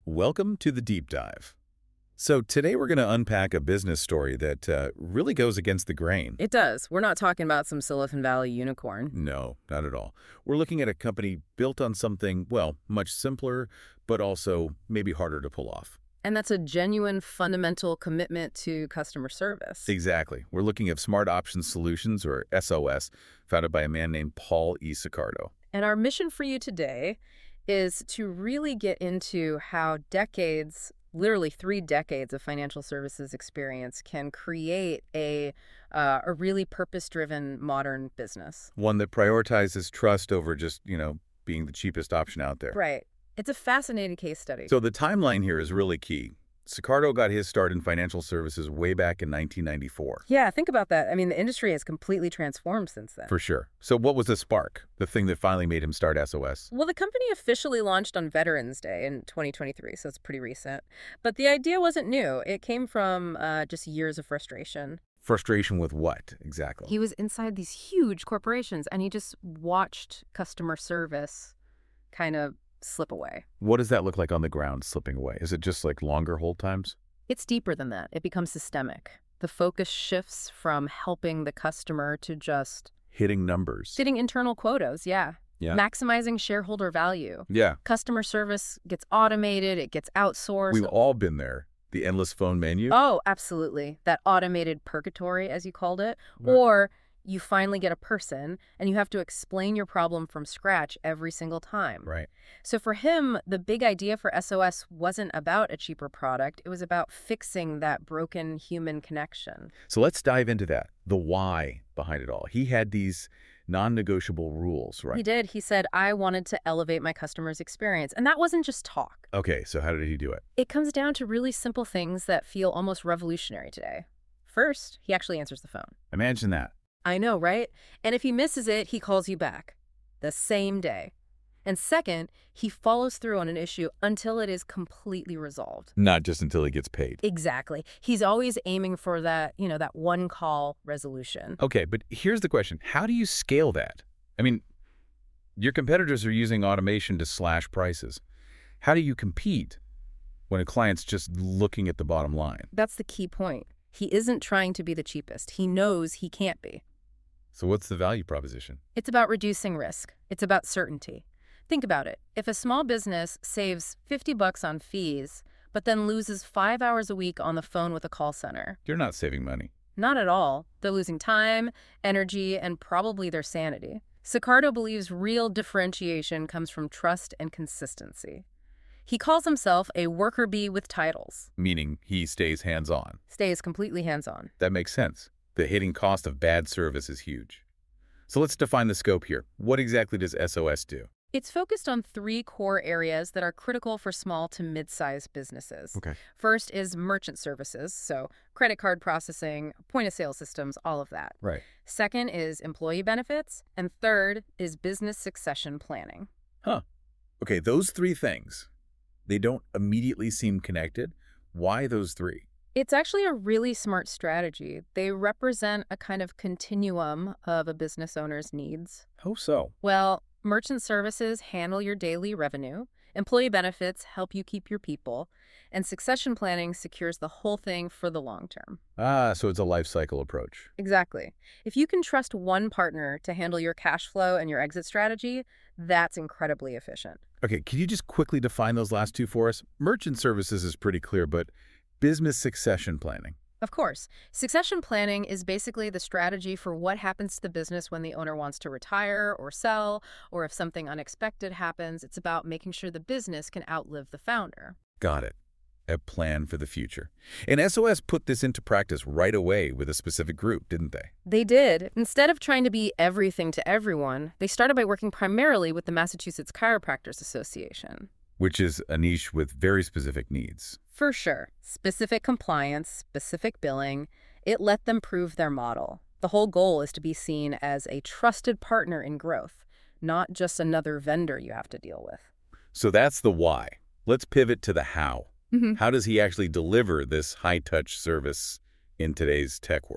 Welcome to the Deep Dive. So today we're going to unpack a business story that really goes against the grain. It does. We're not talking about some Silicon Valley unicorn. No, not at all. We're looking at a company built on something, well, much simpler, but also maybe harder to pull off. And that's a genuine fundamental commitment to customer service. Exactly. We're looking at Smart Options Solutions, or SOS, founded by a man named Paul E. Sicardo. And our mission for you today is to really get into how decades, literally 3 decades of financial services experience can create a really purpose-driven modern business. One that prioritizes trust over just, being the cheapest option out there. Right. It's a fascinating case study. So the timeline here is really key. Sicardo got his start in financial services way back in 1994. Yeah, think about that. I mean, the industry has completely transformed since then. For sure. So what was the spark, the thing that finally made him start SOS? Well, the company officially launched on Veterans Day in 2023, so it's pretty recent. But the idea wasn't new. It came from just years of frustration. Frustration with what, exactly? He was inside these huge corporations, and he just watched customer service kind of slip away. What does that look like on the ground, slipping away? Is it just like longer hold times? It's deeper than that. It becomes systemic. The focus shifts from helping the customer to just Hitting numbers. hitting internal quotas, Yeah. maximizing shareholder value. Yeah. Customer service gets automated, it gets outsourced. We've all been there. The endless phone menu. Oh, absolutely. That automated purgatory, as you called it. Right. Or you finally get a person and you have to explain your problem from scratch every single time. Right. So for him, the big idea for SOS wasn't about a cheaper product. It was about fixing that broken human connection. So let's dive into that. The why behind it all. He had these non-negotiable rules, right? He did. He said, I wanted to elevate my customer's experience. And that wasn't just talk. Okay, so how did he do it? It comes down to really simple things that feel almost revolutionary today. First, he actually answers the phone. Imagine that. I know, right? And if he misses it, he calls you back the same day. And second, he follows through on an issue until it is completely resolved. Not just until he gets paid. Exactly. He's always aiming for that, that one-call resolution. Okay, but here's the question. How do you scale that? I mean, your competitors are using automation to slash prices. How do you compete when a client's just looking at the bottom line? That's the key point. He isn't trying to be the cheapest. He knows he can't be. So what's the value proposition? It's about reducing risk. It's about certainty. Think about it. If a small business saves $50 on fees, but then loses 5 hours a week on the phone with a call center. You're not saving money. Not at all. They're losing time, energy, and probably their sanity. Sicardo believes real differentiation comes from trust and consistency. He calls himself a worker bee with titles. Meaning he stays hands-on. Stays completely hands-on. That makes sense. The hitting cost of bad service is huge. So let's define the scope here. What exactly does SOS do? It's focused on 3 core areas that are critical for small to mid-sized businesses. Okay. First is merchant services, so credit card processing, point-of-sale systems, all of that. Right. Second is employee benefits, and third is business succession planning. Huh. Okay, those 3 things, they don't immediately seem connected. Why those 3? It's actually a really smart strategy. They represent a kind of continuum of a business owner's needs. How so? Well, merchant services handle your daily revenue, employee benefits help you keep your people, and succession planning secures the whole thing for the long term. Ah, so it's a life cycle approach. Exactly. If you can trust one partner to handle your cash flow and your exit strategy, that's incredibly efficient. Okay, can you just quickly define those last 2 for us? Merchant services is pretty clear, but business succession planning. Of course. Succession planning is basically the strategy for what happens to the business when the owner wants to retire or sell, or if something unexpected happens. It's about making sure the business can outlive the founder. Got it. A plan for the future. And SOS put this into practice right away with a specific group, didn't they? They did. Instead of trying to be everything to everyone, they started by working primarily with the Massachusetts Chiropractors Association. Which is a niche with very specific needs. For sure. Specific compliance, specific billing. It let them prove their model. The whole goal is to be seen as a trusted partner in growth, not just another vendor you have to deal with. So that's the why. Let's pivot to the how. Mm-hmm. How does he actually deliver this high-touch service in today's tech world?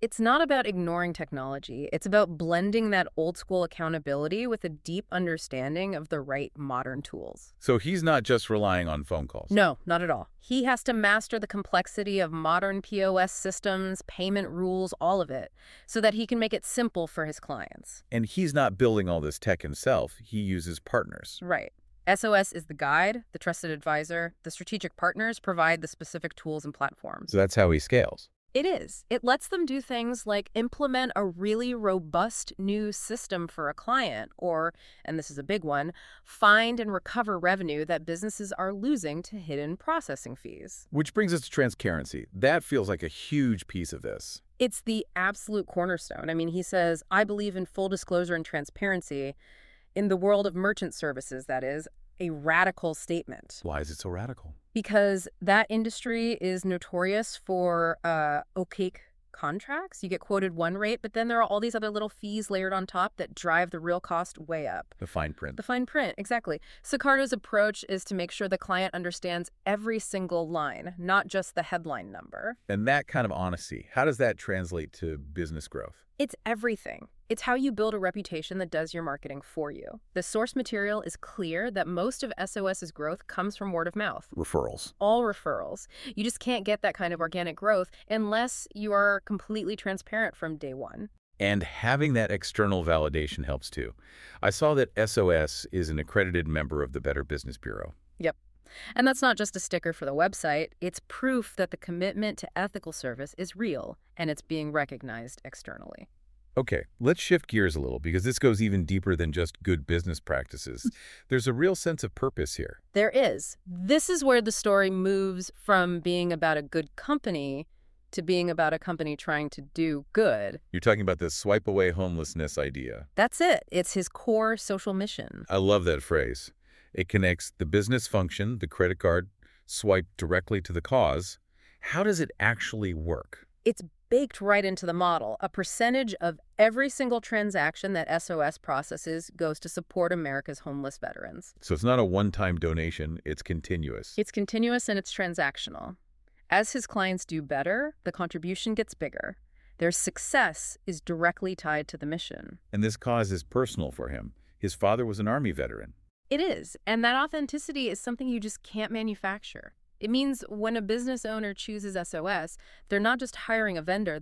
It's not about ignoring technology. It's about blending that old school accountability with a deep understanding of the right modern tools. So he's not just relying on phone calls. No, not at all. He has to master the complexity of modern POS systems, payment rules, all of it, so that he can make it simple for his clients. And he's not building all this tech himself. He uses partners. Right. SOS is the guide, the trusted advisor. The strategic partners provide the specific tools and platforms. So that's how he scales. It is. It lets them do things like implement a really robust new system for a client or, and this is a big one, find and recover revenue that businesses are losing to hidden processing fees. Which brings us to transparency. That feels like a huge piece of this. It's the absolute cornerstone. I mean, he says, I believe in full disclosure and transparency in the world of merchant services, that is, a radical statement. Why is it so radical? Because that industry is notorious for opaque contracts. You get quoted one rate, but then there are all these other little fees layered on top that drive the real cost way up. The fine print. The fine print, exactly. Sicardo's approach is to make sure the client understands every single line, not just the headline number. And that kind of honesty, how does that translate to business growth? It's everything. It's how you build a reputation that does your marketing for you. The source material is clear that most of SOS's growth comes from word of mouth. Referrals. All referrals. You just can't get that kind of organic growth unless you are completely transparent from day one. And having that external validation helps too. I saw that SOS is an accredited member of the Better Business Bureau. Yep. And that's not just a sticker for the website. It's proof that the commitment to ethical service is real and it's being recognized externally. Okay, let's shift gears a little because this goes even deeper than just good business practices. There's a real sense of purpose here. There is. This is where the story moves from being about a good company to being about a company trying to do good. You're talking about this swipe away homelessness idea. That's it. It's his core social mission. I love that phrase. It connects the business function, the credit card, swipe directly to the cause. How does it actually work? It's baked right into the model. A percentage of every single transaction that SOS processes goes to support America's homeless veterans. So it's not a one-time donation, it's continuous. It's continuous and it's transactional. As his clients do better, the contribution gets bigger. Their success is directly tied to the mission. And this cause is personal for him. His father was an Army veteran. It is, and that authenticity is something you just can't manufacture. It means when a business owner chooses SOS, they're not just hiring a vendor,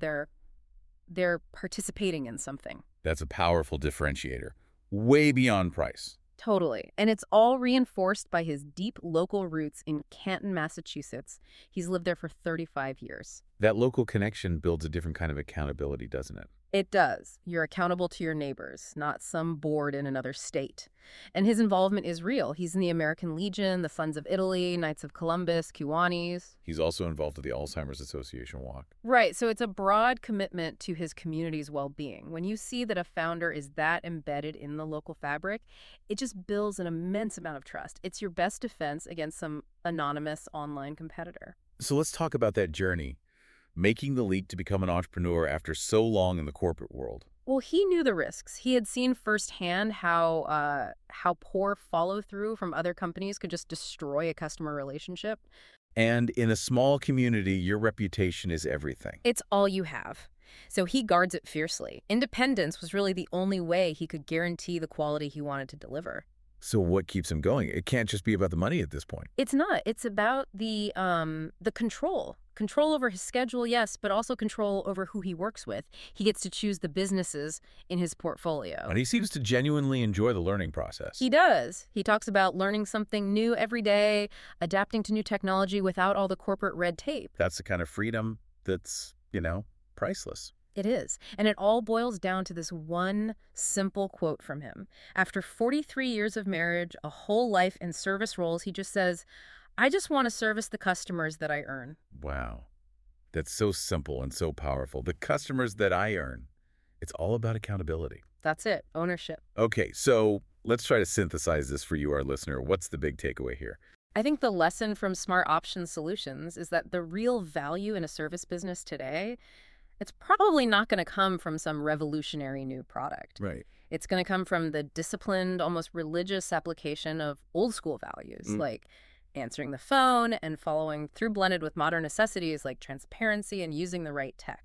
they're participating in something. That's a powerful differentiator, way beyond price. Totally. And it's all reinforced by his deep local roots in Canton, Massachusetts. He's lived there for 35 years. That local connection builds a different kind of accountability, doesn't it? It does. You're accountable to your neighbors, not some board in another state. And his involvement is real. He's in the American Legion, the Sons of Italy, Knights of Columbus, Kiwanis. He's also involved with the Alzheimer's Association walk. Right, so it's a broad commitment to his community's well-being. When you see that a founder is that embedded in the local fabric, it just builds an immense amount of trust. It's your best defense against some anonymous online competitor. So let's talk about that journey. Making the leap to become an entrepreneur after so long in the corporate world. Well, he knew the risks. He had seen firsthand how poor follow-through from other companies could just destroy a customer relationship. And in a small community, your reputation is everything. It's all you have. So he guards it fiercely. Independence was really the only way he could guarantee the quality he wanted to deliver. So what keeps him going? It can't just be about the money at this point. It's not. It's about the control. Control over his schedule, yes, but also control over who he works with. He gets to choose the businesses in his portfolio. And he seems to genuinely enjoy the learning process. He does. He talks about learning something new every day, adapting to new technology without all the corporate red tape. That's the kind of freedom that's, priceless. It is. And it all boils down to this one simple quote from him. After 43 years of marriage, a whole life in service roles, he just says, I just want to service the customers that I earn. Wow. That's so simple and so powerful. The customers that I earn. It's all about accountability. That's it. Ownership. Okay, so let's try to synthesize this for you, our listener. What's the big takeaway here? I think the lesson from Smart Options Solutions is that the real value in a service business today, it's probably not going to come from some revolutionary new product. Right. It's going to come from the disciplined, almost religious application of old school values, like answering the phone and following through blended with modern necessities like transparency and using the right tech.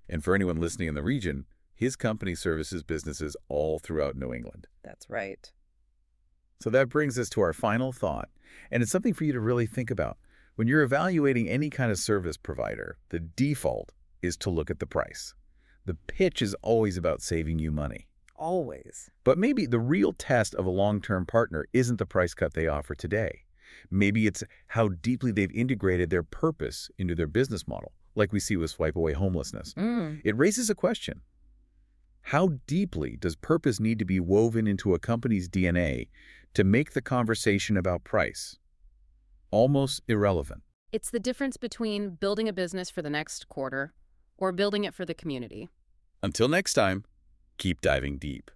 And for anyone listening in the region, his company services businesses all throughout New England. That's right. So that brings us to our final thought, and it's something for you to really think about. When you're evaluating any kind of service provider, the default is to look at the price. The pitch is always about saving you money. Always. But maybe the real test of a long-term partner isn't the price cut they offer today. Maybe it's how deeply they've integrated their purpose into their business model, like we see with Swipe Away Homelessness. It raises a question. How deeply does purpose need to be woven into a company's DNA to make the conversation about price almost irrelevant? It's the difference between building a business for the next quarter or building it for the community. Until next time, keep diving deep.